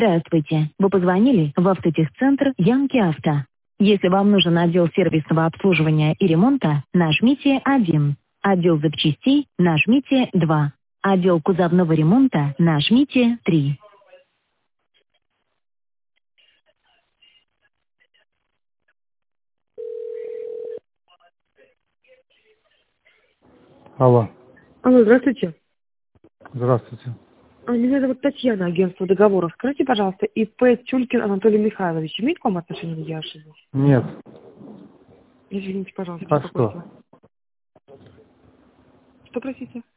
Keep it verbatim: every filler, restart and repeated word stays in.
Здравствуйте. Вы позвонили в автотехцентр Янки Авто. Если вам нужен отдел сервисного обслуживания и ремонта, нажмите один. Отдел запчастей нажмите два. Отдел кузовного ремонта нажмите три. Алло, Алло, здравствуйте. здравствуйте. А, Меня зовут Татьяна, агентство договоров. Скажите, пожалуйста, ИП Тюлькин Анатолий Михайлович имеет к вам отношение, или я ошиблась? Нет. Извините, пожалуйста, А беспокойство. что? Что, простите?